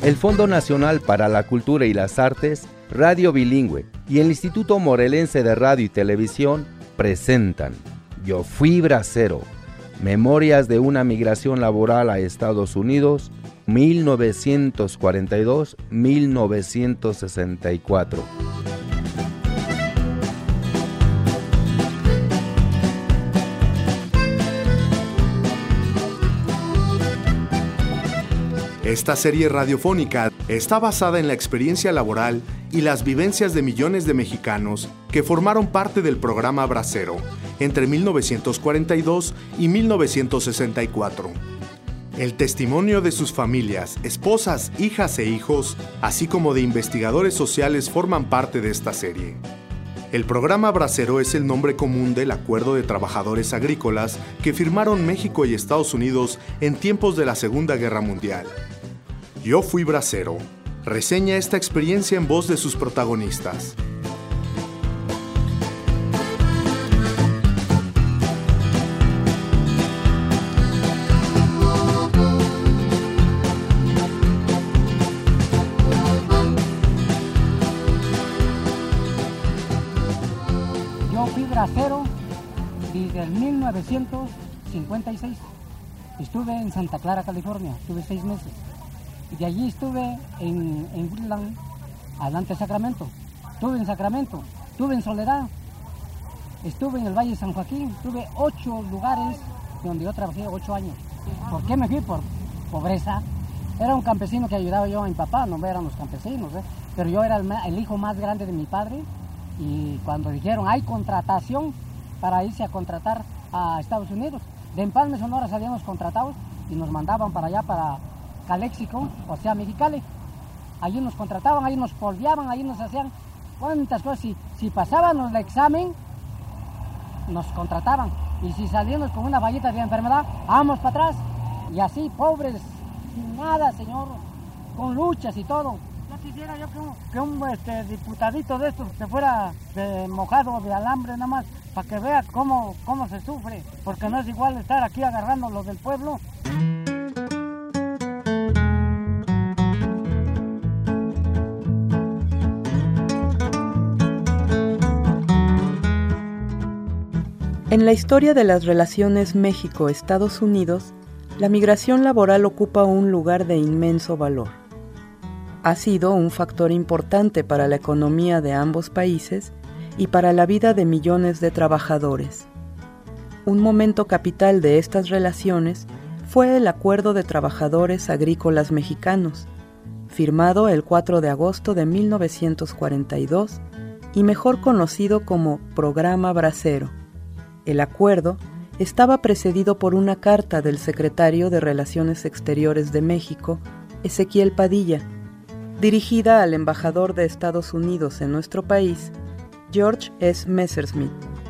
El Fondo Nacional para la Cultura y las Artes, Radio Bilingüe y el Instituto Morelense de Radio y Televisión presentan Yo Fui Bracero, Memorias de una migración laboral a Estados Unidos, 1942-1964. Esta serie radiofónica está basada en la experiencia laboral y las vivencias de millones de mexicanos que formaron parte del programa Bracero entre 1942 y 1964. El testimonio de sus familias, esposas, hijas e hijos, así como de investigadores sociales forman parte de esta serie. El programa Bracero es el nombre común del Acuerdo de Trabajadores Agrícolas que firmaron México y Estados Unidos en tiempos de la Segunda Guerra Mundial. Yo Fui Bracero reseña esta experiencia en voz de sus protagonistas. Yo fui bracero desde el 1956. Estuve en Santa Clara, California, estuve 6 meses. Y de allí estuve en Woodland, adelante de Sacramento. Estuve en Sacramento, estuve en Soledad, estuve en el Valle de San Joaquín, tuve 8 lugares donde yo trabajé 8 años. ¿Por qué me fui? Por pobreza. Era un campesino que ayudaba yo a mi papá, no eran los campesinos, pero yo era el hijo más grande de mi padre. Y cuando dijeron hay contratación para irse a contratar a Estados Unidos, de Empalme, Sonora salíamos contratados y nos mandaban para allá, para Calexico, o sea, Mexicali. Allí nos contrataban, ahí nos polviaban, ahí nos hacían cuántas cosas. Si pasábamos el examen, nos contrataban. Y si salíamos con una vallita de enfermedad, vamos para atrás. Y así, pobres, sin nada, señor, con luchas y todo. Ya quisiera yo que un diputadito de estos se fuera mojado de alambre nada más, para que vea cómo se sufre. Porque no es igual estar aquí agarrando los del pueblo. En la historia de las relaciones México-Estados Unidos, la migración laboral ocupa un lugar de inmenso valor. Ha sido un factor importante para la economía de ambos países y para la vida de millones de trabajadores. Un momento capital de estas relaciones fue el Acuerdo de Trabajadores Agrícolas Mexicanos, firmado el 4 de agosto de 1942 y mejor conocido como Programa Bracero. El acuerdo estaba precedido por una carta del secretario de Relaciones Exteriores de México, Ezequiel Padilla, dirigida al embajador de Estados Unidos en nuestro país, George S. Messerschmitt.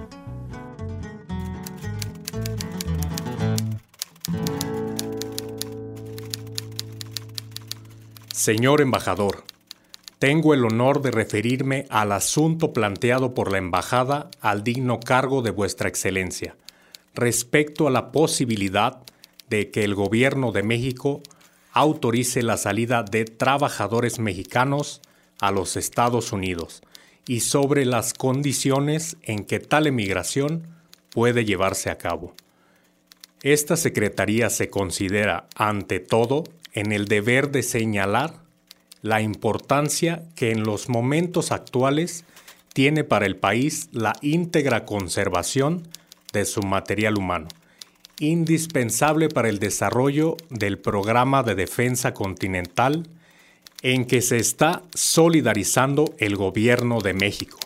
Señor embajador, tengo el honor de referirme al asunto planteado por la embajada al digno cargo de Vuestra Excelencia, respecto a la posibilidad de que el Gobierno de México autorice la salida de trabajadores mexicanos a los Estados Unidos y sobre las condiciones en que tal emigración puede llevarse a cabo. Esta Secretaría se considera, ante todo, en el deber de señalar la importancia que en los momentos actuales tiene para el país la íntegra conservación de su material humano, indispensable para el desarrollo del programa de defensa continental en que se está solidarizando el Gobierno de México.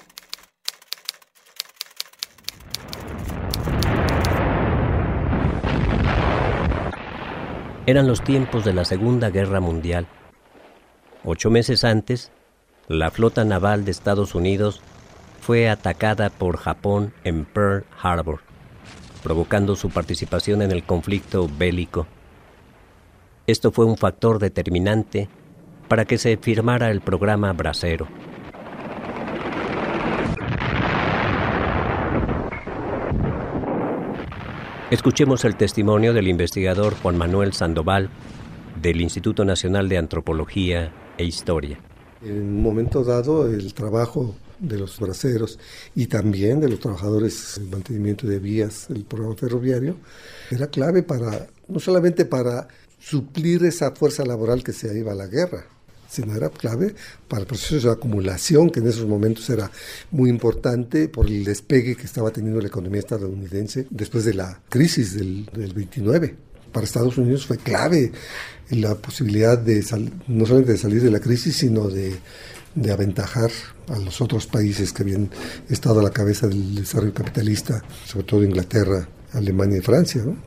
Eran los tiempos de la Segunda Guerra Mundial. 8 meses antes, la flota naval de Estados Unidos fue atacada por Japón en Pearl Harbor, provocando su participación en el conflicto bélico. Esto fue un factor determinante para que se firmara el programa Bracero. Escuchemos el testimonio del investigador Juan Manuel Sandoval, del Instituto Nacional de Antropología e Historia. En un momento dado, el trabajo de los braceros y también de los trabajadores en mantenimiento de vías, el programa ferroviario, era clave no solamente para suplir esa fuerza laboral que se iba a la guerra, sino era clave para el proceso de acumulación, que en esos momentos era muy importante por el despegue que estaba teniendo la economía estadounidense después de la crisis del 29. Para Estados Unidos fue clave la posibilidad de no solamente de salir de la crisis, sino de aventajar a los otros países que habían estado a la cabeza del desarrollo capitalista, sobre todo Inglaterra, Alemania y Francia, ¿no?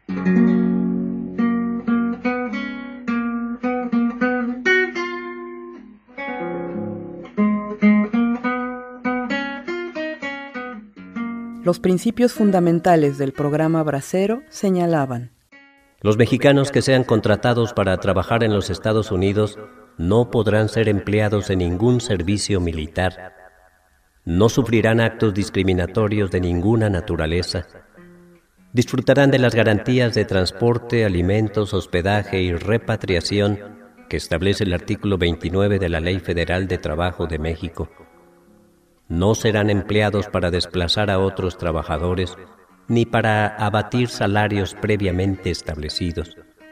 Los principios fundamentales del programa Bracero señalaban: los mexicanos que sean contratados para trabajar en los Estados Unidos no podrán ser empleados en ningún servicio militar, no sufrirán actos discriminatorios de ninguna naturaleza, disfrutarán de las garantías de transporte, alimentos, hospedaje y repatriación que establece el artículo 29 de la Ley Federal de Trabajo de México. No serán empleados para desplazar a otros trabajadores ni para abatir salarios previamente establecidos.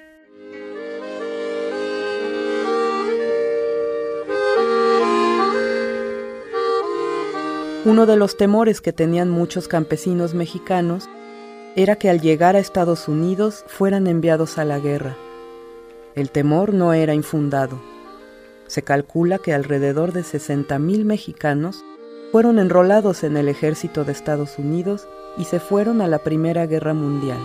Uno de los temores que tenían muchos campesinos mexicanos era que al llegar a Estados Unidos fueran enviados a la guerra. El temor no era infundado. Se calcula que alrededor de 60,000 mexicanos fueron enrolados en el ejército de Estados Unidos y se fueron a la Primera Guerra Mundial.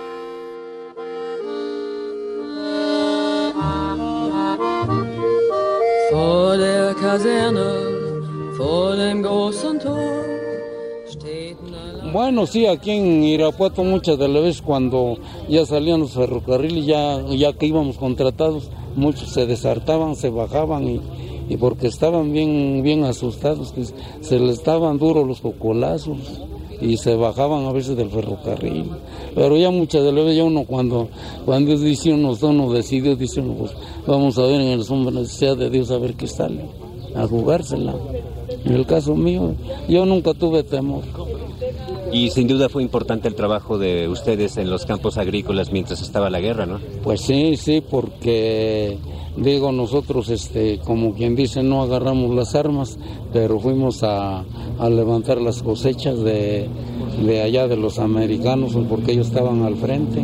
Vor der Kaserne, vor dem großen Tor, steht eine... Bueno, sí, aquí en Irapuato muchas de las veces cuando ya salían los ferrocarriles, ya que íbamos contratados, muchos se deshartaban, se bajaban y porque estaban bien asustados, que se les estaban duros los cocolazos y se bajaban a veces del ferrocarril. Pero ya muchas de las veces ya uno cuando dice uno decidió, dice uno, pues vamos a ver en el sombra sea de Dios a ver qué sale, a jugársela. En el caso mío, yo nunca tuve temor. Y sin duda fue importante el trabajo de ustedes en los campos agrícolas mientras estaba la guerra, ¿no? Pues sí, porque digo, nosotros, como quien dice, no agarramos las armas, pero fuimos a levantar las cosechas de allá de los americanos, porque ellos estaban al frente.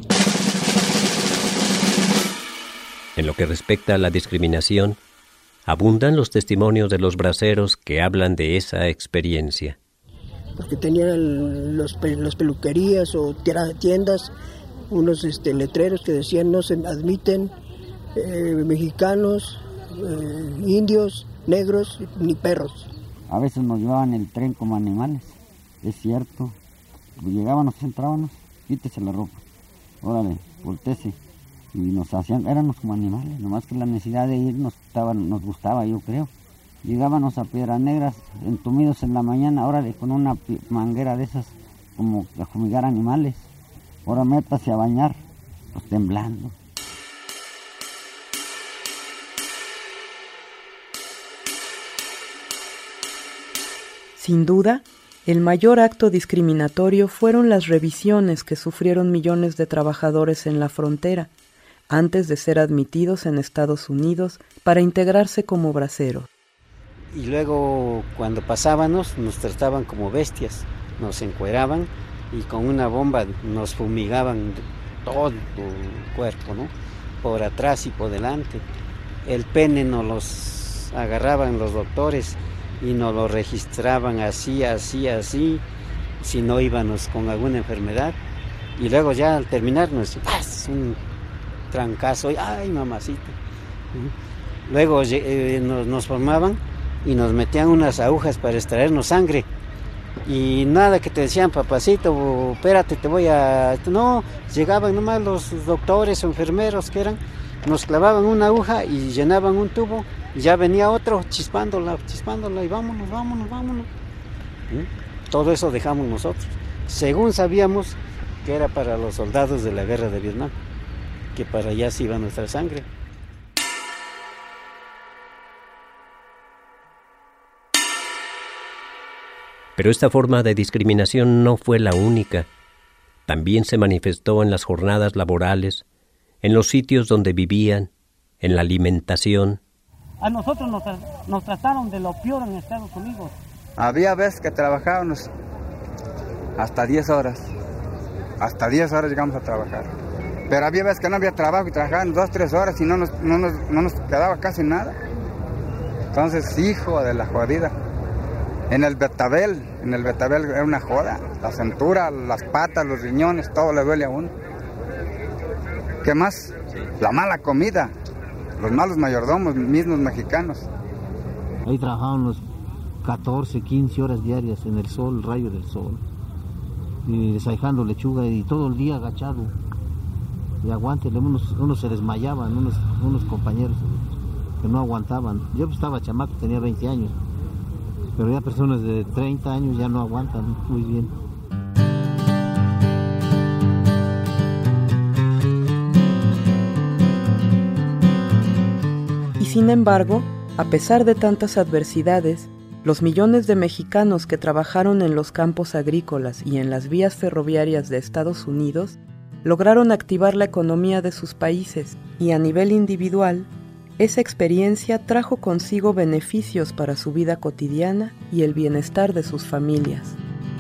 En lo que respecta a la discriminación, abundan los testimonios de los braceros que hablan de esa experiencia. Porque tenían las peluquerías o tiendas, unos letreros que decían no se admiten mexicanos, indios, negros ni perros. A veces nos llevaban el tren como animales, es cierto. Llegábamos, entrábamos, quítese la ropa, órale, voltese. Y nos hacían, éramos como animales, nomás que la necesidad de ir nos gustaba, yo creo. Llegábamos a Piedras Negras, entumidos en la mañana, órale, con una manguera de esas, como a fumigar animales. Ahora métase a bañar, pues temblando. Sin duda, el mayor acto discriminatorio fueron las revisiones que sufrieron millones de trabajadores en la frontera, antes de ser admitidos en Estados Unidos para integrarse como braceros. Y luego cuando pasábamos nos trataban como bestias, nos encueraban y con una bomba nos fumigaban todo el cuerpo, ¿no? Por atrás y por delante. El pene nos los agarraban los doctores y nos lo registraban así, si no íbamos con alguna enfermedad. Y luego ya al terminar nos un trancazo, ¡ay mamacita! Luego nos formaban y nos metían unas agujas para extraernos sangre. Y nada que te decían, papacito, espérate, te voy a... No, llegaban nomás los doctores o enfermeros que eran, nos clavaban una aguja y llenaban un tubo, y ya venía otro chispándola, y vámonos. Todo eso dejamos nosotros, según sabíamos que era para los soldados de la guerra de Vietnam. que para allá se iba nuestra sangre. Pero esta forma de discriminación no fue la única. También se manifestó en las jornadas laborales, en los sitios donde vivían, en la alimentación. A nosotros nos trataron de lo peor en Estados Unidos. Había veces que trabajábamos hasta 10 horas. Hasta 10 horas llegamos a trabajar. Pero había veces que no había trabajo y trabajaban 2, 3 horas y no nos quedaba casi nada. Entonces, hijo de la jodida. En el betabel era una joda. La cintura, las patas, los riñones, todo le duele a uno. ¿Qué más? La mala comida, los malos mayordomos, mismos mexicanos. Ahí trabajábamos 14, 15 horas diarias en el sol, rayo del sol, y desahijando lechuga y todo el día agachado. Y aguante, unos se desmayaban, unos compañeros que no aguantaban. Yo estaba chamaco, tenía 20 años, pero ya personas de 30 años ya no aguantan muy bien. Y sin embargo, a pesar de tantas adversidades, los millones de mexicanos que trabajaron en los campos agrícolas y en las vías ferroviarias de Estados Unidos lograron activar la economía de sus países y a nivel individual, esa experiencia trajo consigo beneficios para su vida cotidiana y el bienestar de sus familias.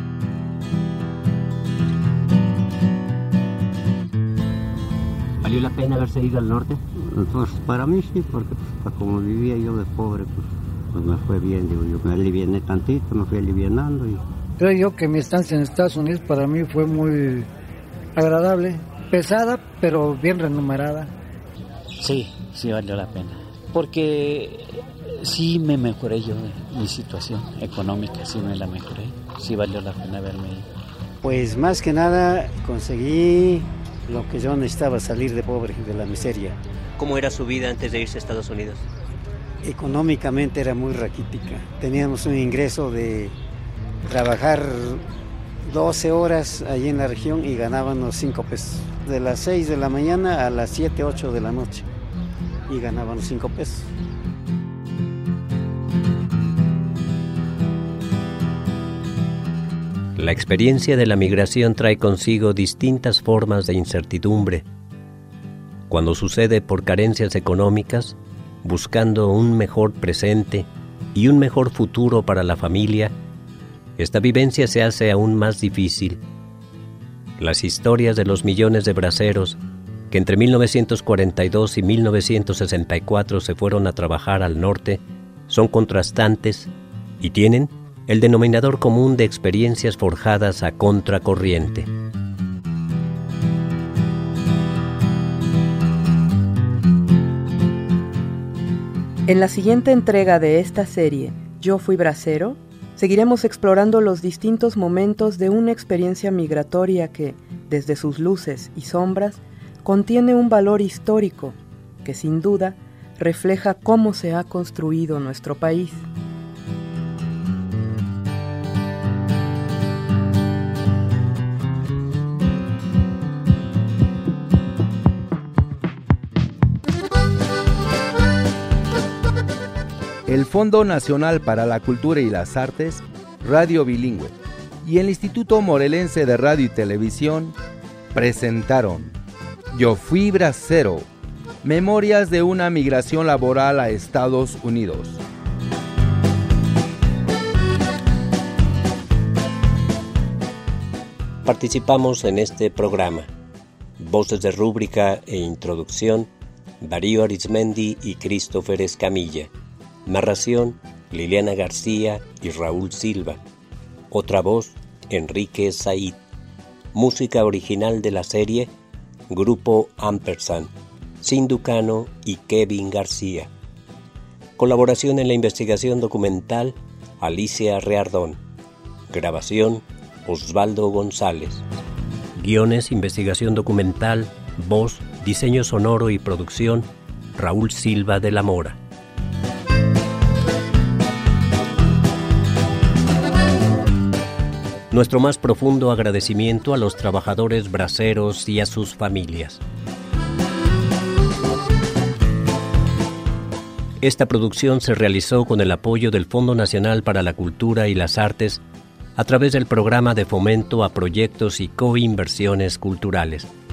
¿Valió la pena haberse ido al norte? Pues para mí sí, porque pues, como vivía yo de pobre, pues me fue bien, digo, yo me aliviané tantito, me fui alivianando. Creo yo que mi estancia en Estados Unidos para mí fue muy agradable, pesada, pero bien remunerada. Sí valió la pena, porque sí me mejoré yo mi situación económica, sí me la mejoré, sí valió la pena haberme ido. Pues más que nada conseguí lo que yo necesitaba, salir de pobre, de la miseria. ¿Cómo era su vida antes de irse a Estados Unidos? Económicamente era muy raquítica. Teníamos un ingreso de trabajar 12 horas allí en la región y ganábamos 5 pesos. De las 6 de la mañana a las 7, 8 de la noche. Y ganábamos 5 pesos. La experiencia de la migración trae consigo distintas formas de incertidumbre. Cuando sucede por carencias económicas, buscando un mejor presente y un mejor futuro para la familia, esta vivencia se hace aún más difícil. Las historias de los millones de braceros que entre 1942 y 1964 se fueron a trabajar al norte son contrastantes y tienen el denominador común de experiencias forjadas a contracorriente. En la siguiente entrega de esta serie, Yo fui bracero, seguiremos explorando los distintos momentos de una experiencia migratoria que, desde sus luces y sombras, contiene un valor histórico que sin duda refleja cómo se ha construido nuestro país. El Fondo Nacional para la Cultura y las Artes, Radio Bilingüe, y el Instituto Morelense de Radio y Televisión presentaron Yo fui bracero, memorias de una migración laboral a Estados Unidos. Participamos en este programa. Voces de rúbrica e introducción, Darío Arizmendi y Christopher Escamilla. Narración, Liliana García y Raúl Silva. Otra voz, Enrique Said. Música original de la serie, Grupo Ampersand, Sindhu Cano y Kevin García. Colaboración en la investigación documental, Alicia Reardón. Grabación, Osvaldo González. Guiones, investigación documental, voz, diseño sonoro y producción, Raúl Silva de la Mora. Nuestro más profundo agradecimiento a los trabajadores braceros y a sus familias. Esta producción se realizó con el apoyo del Fondo Nacional para la Cultura y las Artes a través del Programa de Fomento a Proyectos y Coinversiones Culturales.